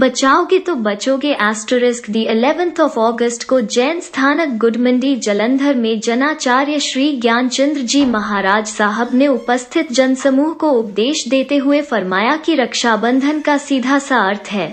बचाओगे तो बचोगे। *The 11th of August को जैन स्थानक गुडमंडी जलंधर में जनाचार्य श्री ज्ञानचंद्र जी महाराज साहब ने उपस्थित जनसमूह को उपदेश देते हुए फरमाया कि रक्षाबंधन का सीधा सा अर्थ है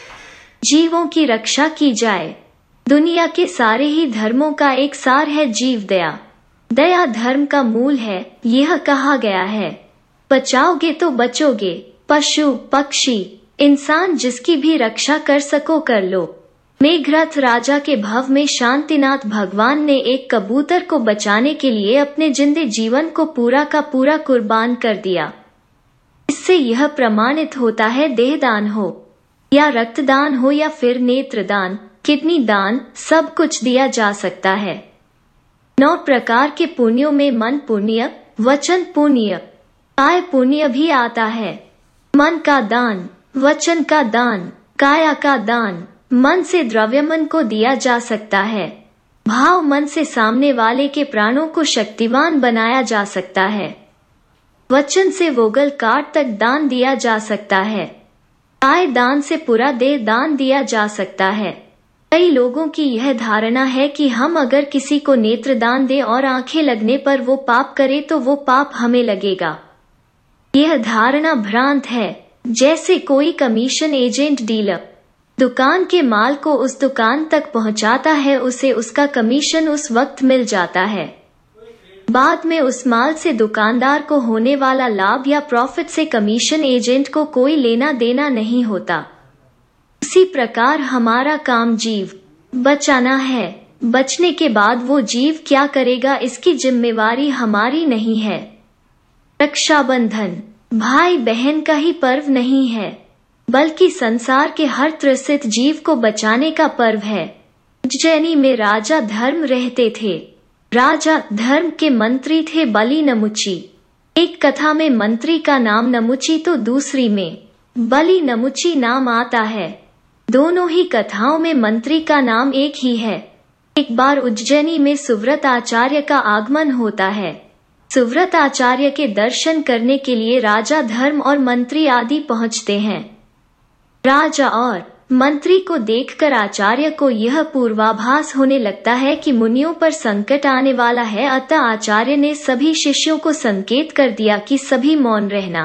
जीवों की रक्षा की जाए। दुनिया के सारे ही धर्मों का एक सार है जीव दया। दया धर्म का मूल है। यह कहा गया है बचाओगे तो बचोगे। पशु पक्षी इंसान जिसकी भी रक्षा कर सको कर लो। मेघरथ राजा के भव में शांतिनाथ भगवान ने एक कबूतर को बचाने के लिए अपने जिंदे जीवन को पूरा का पूरा कुर्बान कर दिया। इससे यह प्रमाणित होता है देहदान हो या रक्तदान हो या फिर नेत्रदान, किडनी दान, सब कुछ दिया जा सकता है। 9 प्रकार के पुण्यों में मन पुण्य, वचन पुण्य, काय पुण्य भी आता है। मन का दान, वचन का दान, काया का दान। मन से द्रव्यमन को दिया जा सकता है। भाव मन से सामने वाले के प्राणों को शक्तिवान बनाया जा सकता है। वचन से वोगल काट तक दान दिया जा सकता है। काय दान से पूरा देह दान दिया जा सकता है। कई लोगों की यह धारणा है कि हम अगर किसी को नेत्र दान दें और आंखें लगने पर वो पाप करे तो वो पाप हमें लगेगा। यह धारणा भ्रांत है। जैसे कोई कमीशन एजेंट डीलर दुकान के माल को उस दुकान तक पहुंचाता है, उसे उसका कमीशन उस वक्त मिल जाता है। बाद में उस माल से दुकानदार को होने वाला लाभ या प्रॉफिट से कमीशन एजेंट को कोई लेना देना नहीं होता। उसी प्रकार हमारा काम जीव बचाना है। बचने के बाद वो जीव क्या करेगा इसकी जिम्मेवारी हमारी नहीं है। रक्षाबंधन भाई बहन का ही पर्व नहीं है, बल्कि संसार के हर त्रसित जीव को बचाने का पर्व है। उज्जैनी में राजा धर्म रहते थे। राजा धर्म के मंत्री थे बलि नमुची। एक कथा में मंत्री का नाम नमुची तो दूसरी में बलि नमुची नाम आता है। दोनों ही कथाओं में मंत्री का नाम एक ही है। एक बार उज्जैनी में सुव्रत आचार्य का आगमन होता है। सुव्रत आचार्य के दर्शन करने के लिए राजा धर्म और मंत्री आदि पहुंचते हैं। राजा और मंत्री को देखकर आचार्य को यह पूर्वाभास होने लगता है कि मुनियों पर संकट आने वाला है। अतः आचार्य ने सभी शिष्यों को संकेत कर दिया कि सभी मौन रहना,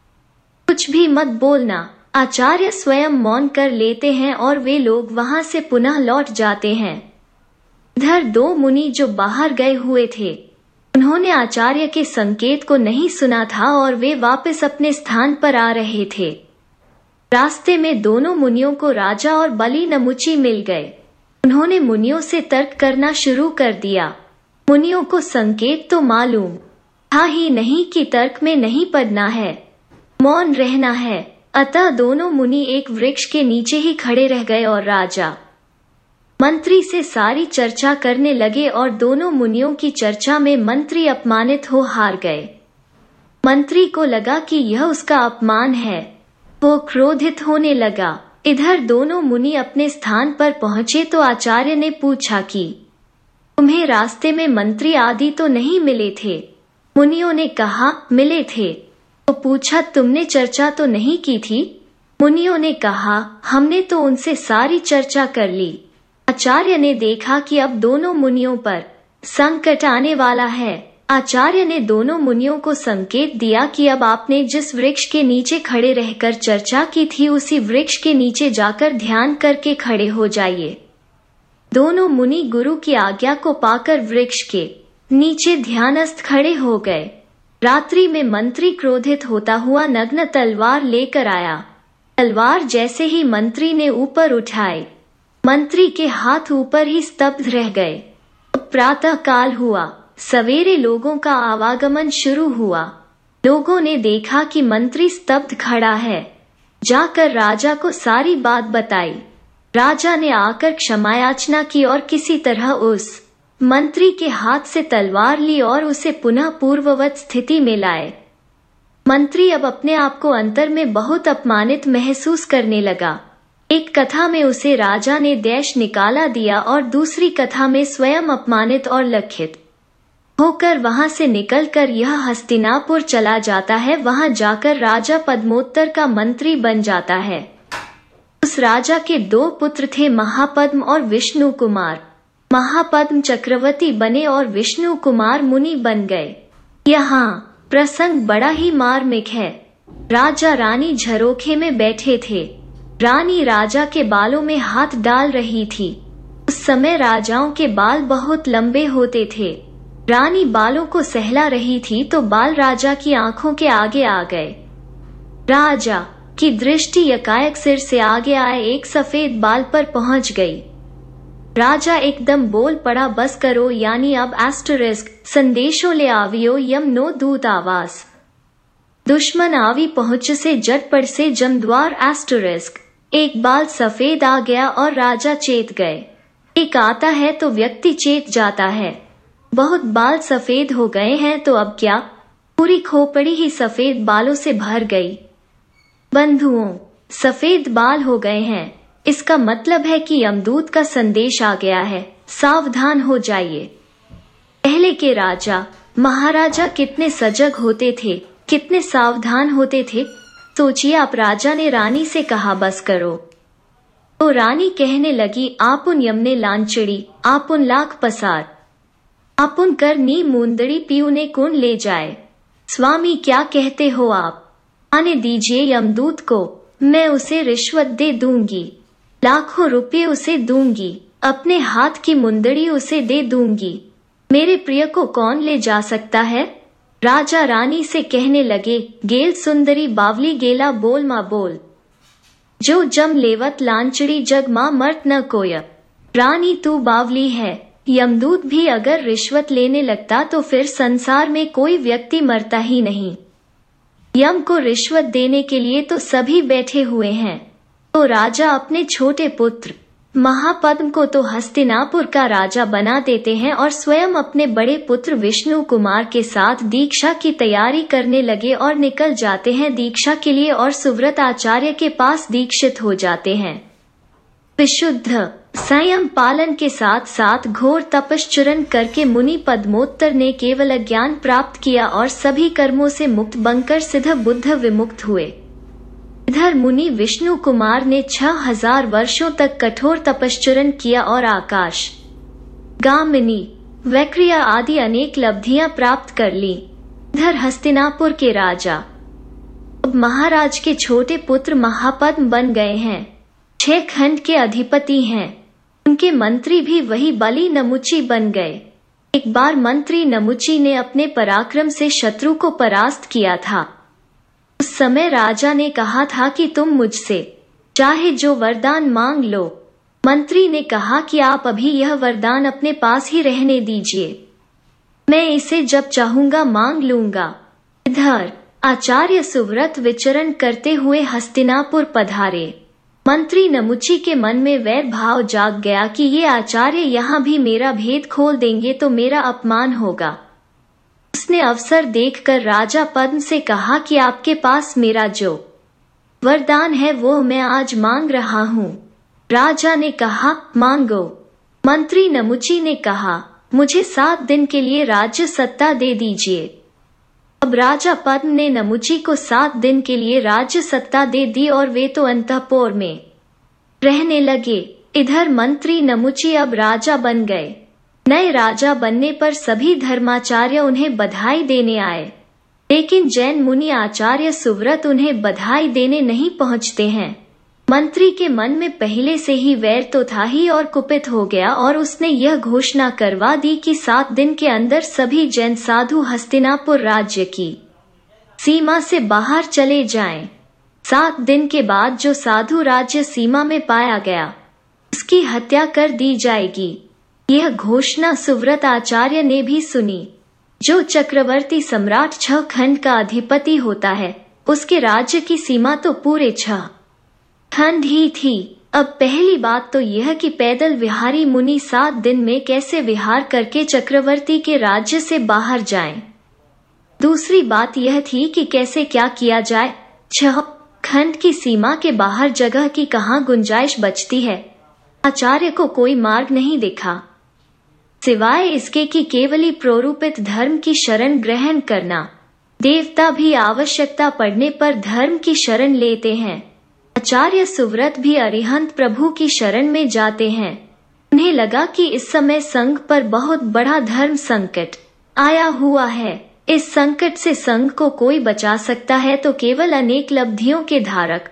कुछ भी मत बोलना। आचार्य स्वयं मौन कर लेते हैं और वे लोग वहां से पुनः लौट जाते हैं। इधर 2 मुनि जो बाहर गए हुए थे, उन्होंने आचार्य के संकेत को नहीं सुना था और वे वापस अपने स्थान पर आ रहे थे। रास्ते में दोनों मुनियों को राजा और बलि नमुची मिल गए। उन्होंने मुनियों से तर्क करना शुरू कर दिया। मुनियों को संकेत तो मालूम था ही नहीं कि तर्क में नहीं पड़ना है, मौन रहना है। अतः दोनों मुनि एक वृक्ष के नीचे ही खड़े रह गए और राजा मंत्री से सारी चर्चा करने लगे और दोनों मुनियों की चर्चा में मंत्री अपमानित हो हार गए। मंत्री को लगा कि यह उसका अपमान है। वो क्रोधित होने लगा। इधर दोनों मुनि अपने स्थान पर पहुंचे तो आचार्य ने पूछा कि तुम्हें रास्ते में मंत्री आदि तो नहीं मिले थे? मुनियों ने कहा मिले थे। तो पूछा तुमने चर्चा तो नहीं की थी? मुनियों ने कहा हमने तो उनसे सारी चर्चा कर ली। आचार्य ने देखा कि अब दोनों मुनियों पर संकट आने वाला है। आचार्य ने दोनों मुनियों को संकेत दिया कि अब आपने जिस वृक्ष के नीचे खड़े रहकर चर्चा की थी उसी वृक्ष के नीचे जाकर ध्यान करके खड़े हो जाइए। दोनों मुनि गुरु की आज्ञा को पाकर वृक्ष के नीचे ध्यानस्थ खड़े हो गए। रात्रि में मंत्री क्रोधित होता हुआ नग्न तलवार लेकर आया। तलवार जैसे ही मंत्री ने ऊपर उठाई, मंत्री के हाथ ऊपर ही स्तब्ध रह गए। प्रातः काल हुआ। सवेरे लोगों का आवागमन शुरू हुआ। लोगों ने देखा कि मंत्री स्तब्ध खड़ा है। जाकर राजा को सारी बात बताई। राजा ने आकर क्षमायाचना की और किसी तरह उस मंत्री के हाथ से तलवार ली और उसे पुनः पूर्ववत स्थिति में लाए। मंत्री अब अपने आप को अंतर में बहुत अपमानित महसूस करने लगा। एक कथा में उसे राजा ने देश निकाला दिया और दूसरी कथा में स्वयं अपमानित और लज्जित होकर वहां से निकलकर यह हस्तिनापुर चला जाता है। वहां जाकर राजा पद्मोत्तर का मंत्री बन जाता है। उस राजा के 2 पुत्र थे, महापद्म और विष्णु कुमार। महापद्म चक्रवर्ती बने और विष्णु कुमार मुनि बन गए। यहाँ प्रसंग बड़ा ही मार्मिक है। राजा रानी झरोखे में बैठे थे। रानी राजा के बालों में हाथ डाल रही थी। उस समय राजाओं के बाल बहुत लंबे होते थे। रानी बालों को सहला रही थी तो बाल राजा की आंखों के आगे आ गए। राजा की दृष्टि एकाएक सिर से आगे आए एक सफेद बाल पर पहुंच गई। राजा एकदम बोल पड़ा, बस करो, यानी अब एस्टरिस्क संदेशों ले आवियो यम नो दूत आवास। दुश्मन आवी पहुंच से जटपट से जमद्वार एस्टरिस्क। एक बाल सफेद आ गया और राजा चेत गए। एक आता है तो व्यक्ति चेत जाता है। बहुत बाल सफेद हो गए हैं तो अब क्या? पूरी खोपड़ी ही सफेद बालों से भर गई। बंधुओं, सफेद बाल हो गए हैं, इसका मतलब है कि यमदूत का संदेश आ गया है, सावधान हो जाइए। पहले के राजा महाराजा कितने सजग होते थे, कितने सावधान होते थे। सोचिए, आप राजा ने रानी से कहा बस करो, तो रानी कहने लगी, आपुन यमने लांचड़ी, आपुन लाख पसार, आपुन कर नी मुंदड़ी पीउने कौन ले जाए। स्वामी, क्या कहते हो आप? आने दीजिए यमदूत को, मैं उसे रिश्वत दे दूंगी, लाखों रुपए उसे दूंगी, अपने हाथ की मुंदड़ी उसे दे दूंगी। मेरे प्रिय को कौन ले जा सकता है? राजा रानी से कहने लगे, गेल सुंदरी बावली गेला बोल माँ बोल, जो जम लेवत लांचड़ी जग माँ मर्त न कोय। रानी तू बावली है। यमदूत भी अगर रिश्वत लेने लगता तो फिर संसार में कोई व्यक्ति मरता ही नहीं। यम को रिश्वत देने के लिए तो सभी बैठे हुए हैं। तो राजा अपने छोटे पुत्र महापद्म को तो हस्तिनापुर का राजा बना देते हैं और स्वयं अपने बड़े पुत्र विष्णु कुमार के साथ दीक्षा की तैयारी करने लगे और निकल जाते हैं दीक्षा के लिए और सुव्रत आचार्य के पास दीक्षित हो जाते हैं। विशुद्ध संयम पालन के साथ साथ घोर तपश्चरण करके मुनि पद्मोत्तर ने केवल ज्ञान प्राप्त किया और सभी कर्मों से मुक्त बनकर सिद्ध बुद्ध विमुक्त हुए। इधर मुनि विष्णु कुमार ने 6000 वर्षों तक कठोर तपश्चरण किया और आकाश गामिनी वैक्रिया आदि अनेक लब्धियां प्राप्त कर ली। इधर हस्तिनापुर के राजा अब महाराज के छोटे पुत्र महापद्म बन गए हैं, 6 खंड के अधिपति हैं। उनके मंत्री भी वही बलि नमुची बन गए। एक बार मंत्री नमुची ने अपने पराक्रम से शत्रु को परास्त किया था। उस समय राजा ने कहा था कि तुम मुझसे चाहे जो वरदान मांग लो। मंत्री ने कहा कि आप अभी यह वरदान अपने पास ही रहने दीजिए, मैं इसे जब चाहूंगा मांग लूंगा। इधर आचार्य सुव्रत विचरण करते हुए हस्तिनापुर पधारे। मंत्री नमुची के मन में वैर भाव जाग गया कि ये आचार्य यहाँ भी मेरा भेद खोल देंगे तो मेरा अपमान होगा। उसने अवसर देखकर राजा पद्म से कहा कि आपके पास मेरा जो वरदान है वो मैं आज मांग रहा हूँ। राजा ने कहा, मांगो। मंत्री नमुची ने कहा, मुझे 7 दिन के लिए राज्य सत्ता दे दीजिए। अब राजा पद्म ने नमुची को 7 दिन के लिए राज्य सत्ता दे दी और वे तो अंतःपुर में रहने लगे। इधर मंत्री नमुची अब राजा बन गए। नए राजा बनने पर सभी धर्माचार्य उन्हें बधाई देने आए, लेकिन जैन मुनि आचार्य सुव्रत उन्हें बधाई देने नहीं पहुंचते हैं। मंत्री के मन में पहले से ही वैर तो था ही और कुपित हो गया और उसने यह घोषणा करवा दी कि 7 दिन के अंदर सभी जैन साधु हस्तिनापुर राज्य की सीमा से बाहर चले जाएं। 7 दिन के बाद जो साधु राज्य सीमा में पाया गया उसकी हत्या कर दी जाएगी। यह घोषणा सुव्रत आचार्य ने भी सुनी। जो चक्रवर्ती सम्राट 6 खंड का अधिपति होता है उसके राज्य की सीमा तो पूरे 6 खंड ही थी। अब पहली बात तो यह कि पैदल विहारी मुनि 7 दिन में कैसे विहार करके चक्रवर्ती के राज्य से बाहर जाएं। दूसरी बात यह थी कि कैसे क्या किया जाए। 6 खंड की सीमा के बाहर जगह की कहाँ गुंजाइश बचती है। आचार्य को कोई मार्ग नहीं दिखा सिवाय इसके कि केवली प्रोरूपित धर्म की शरण ग्रहण करना। देवता भी आवश्यकता पड़ने पर धर्म की शरण लेते हैं। आचार्य सुव्रत भी अरिहंत प्रभु की शरण में जाते हैं। उन्हें लगा कि इस समय संघ पर बहुत बड़ा धर्म संकट आया हुआ है। इस संकट से संघ को कोई बचा सकता है तो केवल अनेक लब्धियों के धारक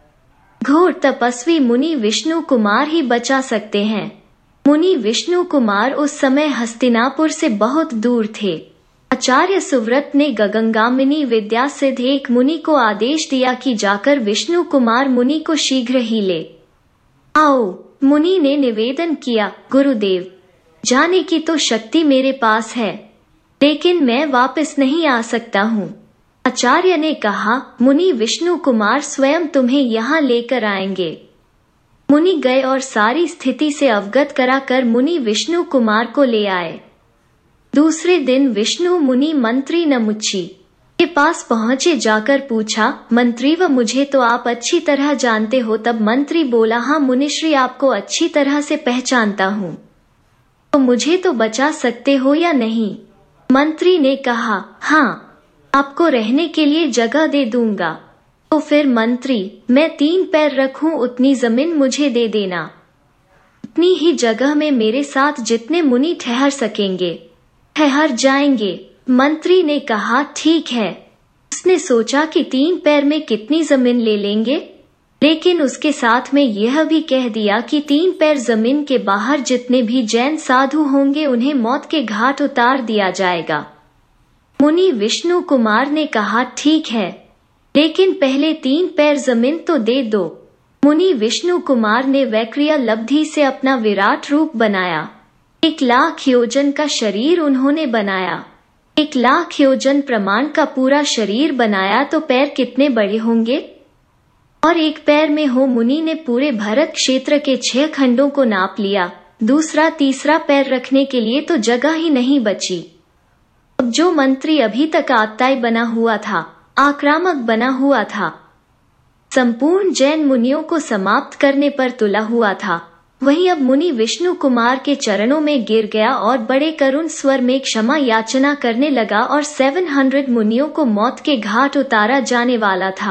घोर तपस्वी मुनि विष्णु कुमार ही बचा सकते हैं। मुनि विष्णु कुमार उस समय हस्तिनापुर से बहुत दूर थे। आचार्य सुव्रत ने गगनगामिनी विद्या सिद्ध एक मुनि को आदेश दिया कि जाकर विष्णु कुमार मुनि को शीघ्र ही ले आओ। मुनि ने निवेदन किया, गुरुदेव, जाने की तो शक्ति मेरे पास है, लेकिन मैं वापस नहीं आ सकता हूँ। आचार्य ने कहा, मुनि विष्णु कुमार स्वयं तुम्हें यहाँ लेकर आएंगे। मुनि गए और सारी स्थिति से अवगत कराकर मुनि विष्णु कुमार को ले आए। दूसरे दिन विष्णु मुनि मंत्री नमुच्ची के पास पहुंचे। जाकर पूछा, मंत्री व मुझे तो आप अच्छी तरह जानते हो। तब मंत्री बोला, हाँ मुनिश्री, आपको अच्छी तरह से पहचानता हूँ, तो मुझे तो बचा सकते हो या नहीं? मंत्री ने कहा, हाँ, आपको रहने के लिए जगह दे दूंगा। तो फिर मंत्री, मैं 3 पैर रखूं उतनी जमीन मुझे दे देना, उतनी ही जगह में मेरे साथ जितने मुनि ठहर सकेंगे ठहर जाएंगे। मंत्री ने कहा, ठीक है। उसने सोचा कि 3 पैर में कितनी जमीन ले लेंगे, लेकिन उसके साथ में यह भी कह दिया कि 3 पैर जमीन के बाहर जितने भी जैन साधु होंगे उन्हें मौत के घाट उतार दिया जाएगा। मुनि विष्णु कुमार ने कहा, ठीक है, लेकिन पहले 3 पैर जमीन तो दे दो। मुनि विष्णु कुमार ने वैक्रिया लब्धि से अपना विराट रूप बनाया। 1,00,000 योजन का शरीर उन्होंने बनाया। 1,00,000 योजन प्रमाण का पूरा शरीर बनाया तो पैर कितने बड़े होंगे? और 1 पैर में हो। मुनि ने पूरे भरत क्षेत्र के 6 खंडों को नाप लिया। दूसरा तीसरा पैर रखने के लिए तो जगह ही नहीं बची। अब जो मंत्री अभी तक आत्ताई बना हुआ था, आक्रामक बना हुआ था, संपूर्ण जैन मुनियों को समाप्त करने पर तुला हुआ था, वहीं अब मुनि विष्णु कुमार के चरणों में गिर गया और बड़े करुण स्वर में क्षमा याचना करने लगा और 700 मुनियों को मौत के घाट उतारा जाने वाला था।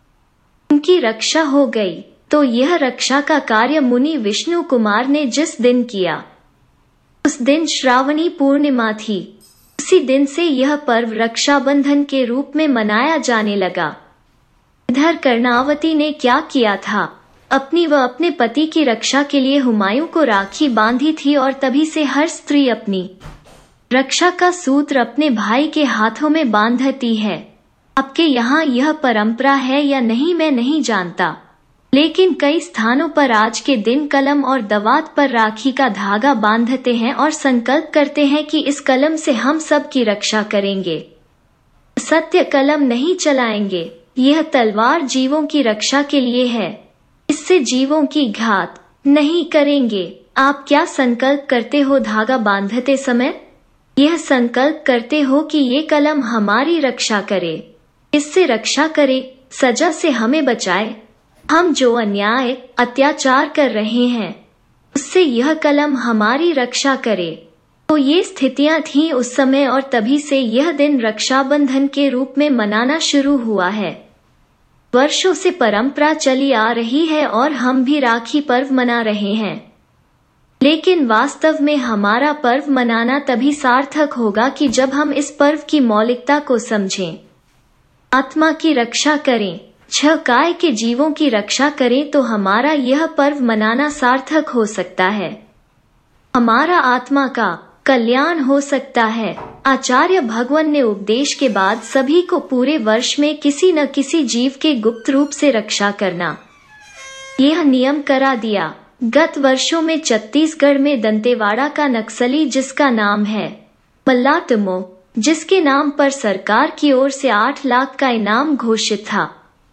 उनकी रक्षा हो गई। तो यह रक्षा का कार्य मुनि विष्णु कुमार ने जिस दिन किया, उस दिन श्रावणी पूर्णिमा थी। उसी दिन से यह पर्व रक्षाबंधन के रूप में मनाया जाने लगा। इधर कर्णावती ने क्या किया था, अपनी व अपने पति की रक्षा के लिए हुमायूं को राखी बांधी थी और तभी से हर स्त्री अपनी रक्षा का सूत्र अपने भाई के हाथों में बांधती है। आपके यहाँ यह परंपरा है या नहीं मैं नहीं जानता, लेकिन कई स्थानों पर आज के दिन कलम और दवात पर राखी का धागा बांधते हैं और संकल्प करते हैं कि इस कलम से हम सब की रक्षा करेंगे, सत्य कलम नहीं चलाएंगे। यह तलवार जीवों की रक्षा के लिए है, इससे जीवों की घात नहीं करेंगे। आप क्या संकल्प करते हो धागा बांधते समय? यह संकल्प करते हो कि ये कलम हमारी रक्षा करे, इससे रक्षा करे, सजा से हमें बचाए। हम जो अन्याय अत्याचार कर रहे हैं उससे यह कलम हमारी रक्षा करे। तो ये स्थितियां थीं उस समय और तभी से यह दिन रक्षाबंधन के रूप में मनाना शुरू हुआ है। वर्षों से परंपरा चली आ रही है और हम भी राखी पर्व मना रहे हैं, लेकिन वास्तव में हमारा पर्व मनाना तभी सार्थक होगा कि जब हम इस पर्व की मौलिकता को समझें, आत्मा की रक्षा करें, 6 काय के जीवों की रक्षा करें, तो हमारा यह पर्व मनाना सार्थक हो सकता है, हमारा आत्मा का कल्याण हो सकता है। आचार्य भगवान ने उपदेश के बाद सभी को पूरे वर्ष में किसी न किसी जीव के गुप्त रूप से रक्षा करना यह नियम करा दिया। गत वर्षों में छत्तीसगढ़ में दंतेवाड़ा का नक्सली जिसका नाम है मल्लाटमो, जिसके नाम पर सरकार की ओर से 8 लाख का इनाम घोषित था,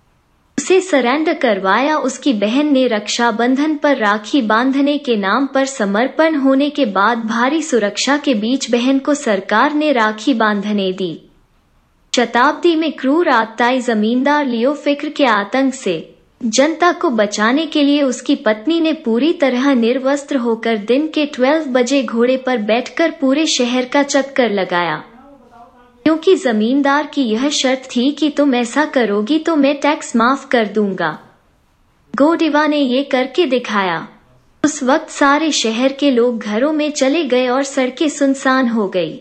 उसे सरेंडर करवाया। उसकी बहन ने रक्षाबंधन पर राखी बांधने के नाम पर समर्पण होने के बाद भारी सुरक्षा के बीच बहन को सरकार ने राखी बांधने दी। शताब्दी में क्रूर आत्ताई जमींदार लियो फिक्र के आतंक से जनता को बचाने के लिए उसकी पत्नी ने पूरी तरह निर्वस्त्र होकर दिन के 12 बजे घोड़े पर बैठकर पूरे शहर का चक्कर लगाया, क्योंकि जमींदार की यह शर्त थी कि तुम ऐसा करोगी तो मैं टैक्स माफ कर दूंगा। गोडिवा ने ये करके दिखाया। उस वक्त सारे शहर के लोग घरों में चले गए और सड़कें सुनसान हो गई।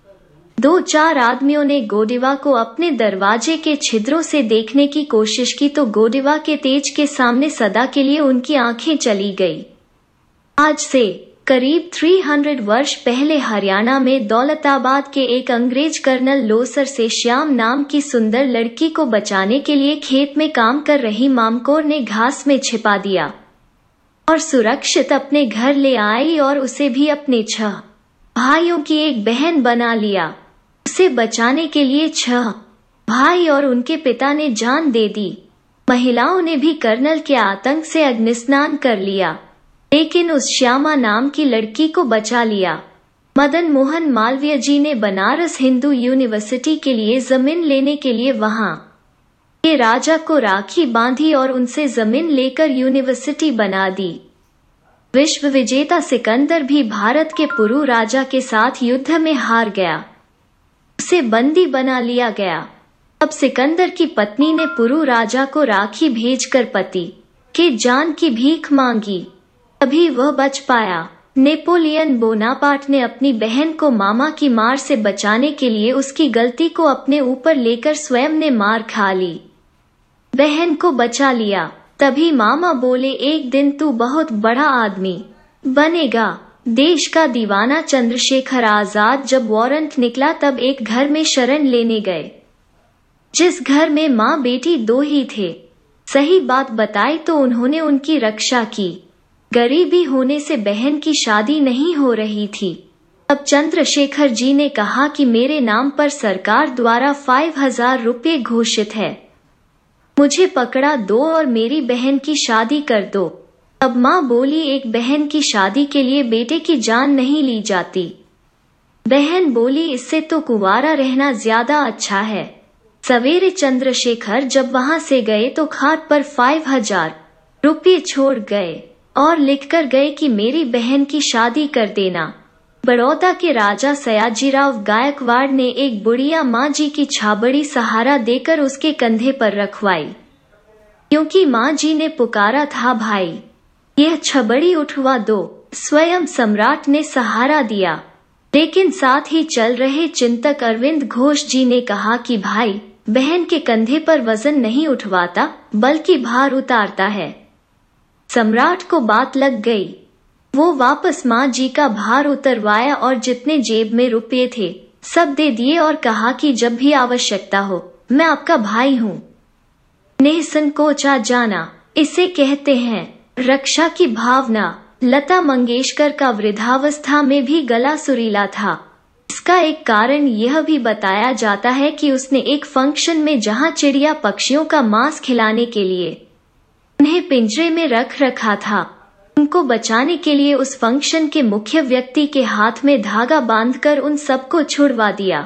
2-4 आदमियों ने गोडिवा को अपने दरवाजे के छिद्रों से देखने की कोशिश की तो गोडिवा के तेज के सामने सदा के लिए उनकी आंखें चली गई। आज से करीब 300 वर्ष पहले हरियाणा में दौलताबाद के एक अंग्रेज कर्नल लोसर से श्याम नाम की सुंदर लड़की को बचाने के लिए खेत में काम कर रही मामकोर ने घास में छिपा दिया और सुरक्षित अपने घर ले आई और उसे भी अपने 6 भाइयों की एक बहन बना लिया। उसे बचाने के लिए 6 भाई और उनके पिता ने जान दे दी। महिलाओं ने भी कर्नल के आतंक से अग्निस्नान कर लिया, लेकिन उस श्यामा नाम की लड़की को बचा लिया। मदन मोहन मालवीय जी ने बनारस हिंदू यूनिवर्सिटी के लिए जमीन लेने के लिए वहां के राजा को राखी बांधी और उनसे जमीन लेकर यूनिवर्सिटी बना दी। विश्व विजेता सिकंदर भी भारत के पुरु राजा के साथ युद्ध में हार गया। उसे बंदी बना लिया गया। अब सिकंदर की पत्नी ने पुरु राजा को राखी भेजकर पति के जान की भीख मांगी, तभी वह बच पाया। नेपोलियन बोनापार्ट ने अपनी बहन को मामा की मार से बचाने के लिए उसकी गलती को अपने ऊपर लेकर स्वयं ने मार खा ली, बहन को बचा लिया। तभी मामा बोले, एक दिन तू बहुत बड़ा आदमी बनेगा। देश का दीवाना चंद्रशेखर आजाद जब वारंट निकला तब एक घर में शरण लेने गए, जिस घर में माँ बेटी 2 ही थे। सही बात बताई तो उन्होंने उनकी रक्षा की। गरीबी होने से बहन की शादी नहीं हो रही थी। अब चंद्रशेखर जी ने कहा कि मेरे नाम पर सरकार द्वारा 5000 रुपये घोषित है, मुझे पकड़ा दो और मेरी बहन की शादी कर दो। अब माँ बोली, एक बहन की शादी के लिए बेटे की जान नहीं ली जाती। बहन बोली, इससे तो कुंवारा रहना ज्यादा अच्छा है। सवेरे चंद्रशेखर जब वहां से गए तो खाट पर 5000 रुपये छोड़ गए और लिखकर गए कि मेरी बहन की शादी कर देना। बड़ौदा के राजा सयाजीराव गायकवाड़ ने एक बुढ़िया माँ जी की छाबड़ी सहारा देकर उसके कंधे पर रखवाई, क्योंकि माँ जी ने पुकारा था, भाई यह छबड़ी उठवा दो। स्वयं सम्राट ने सहारा दिया, लेकिन साथ ही चल रहे चिंतक अरविंद घोष जी ने कहा कि भाई बहन के कंधे पर वजन नहीं उठवाता बल्कि भार उतारता है। सम्राट को बात लग गई। वो वापस माँ जी का भार उतरवाया और जितने जेब में रुपये थे सब दे दिए और कहा कि जब भी आवश्यकता हो मैं आपका भाई हूँ। निःसंकोचा जाना, इसे कहते हैं रक्षा की भावना। लता मंगेशकर का वृद्धावस्था में भी गला सुरीला था। इसका एक कारण यह भी बताया जाता है कि उसने एक फंक्शन में जहाँ चिड़िया पक्षियों का मांस खिलाने के लिए उन्हें पिंजरे में रख रखा था, उनको बचाने के लिए उस फंक्शन के मुख्य व्यक्ति के हाथ में धागा बांधकर उन सबको छुड़वा दिया।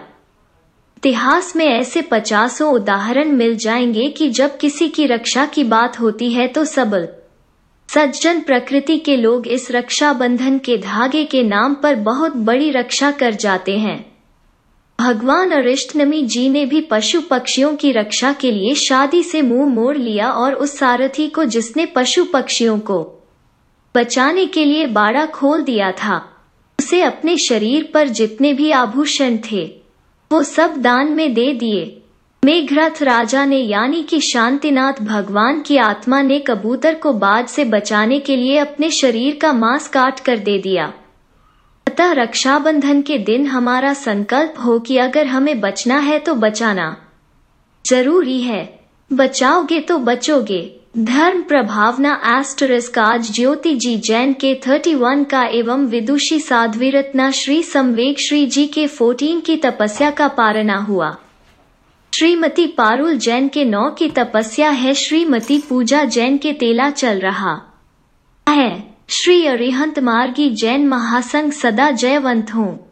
इतिहास में ऐसे 50 उदाहरण मिल जाएंगे कि जब किसी की रक्षा की बात होती है तो सबल सज्जन प्रकृति के लोग इस रक्षा बंधन के धागे के नाम पर बहुत बड़ी रक्षा कर जाते हैं। भगवान अरिष्टनेमी जी ने भी पशु पक्षियों की रक्षा के लिए शादी से मुंह मोड़ लिया और उस सारथी को जिसने पशु पक्षियों को बचाने के लिए बाड़ा खोल दिया था, उसे अपने शरीर पर जितने भी आभूषण थे वो सब दान में दे दिए। मेघरथ राजा ने यानी कि शांतिनाथ भगवान की आत्मा ने कबूतर को बाज से बचाने के लिए अपने शरीर का मांस काट कर दे दिया। अतः रक्षाबंधन के दिन हमारा संकल्प हो कि अगर हमें बचना है तो बचाना जरूरी है। बचाओगे तो बचोगे। धर्म प्रभावना * आज ज्योति जी जैन के 31 का एवं विदुषी साध्वीरत्ना श्री संवेग श्री जी के 14 की तपस्या का पारना हुआ। श्रीमती पारुल जैन के 9 की तपस्या है। श्रीमती पूजा जैन के तेला चल रहा है। श्री अरिहंत मार्गी जैन महासंघ सदा जयवंत हों।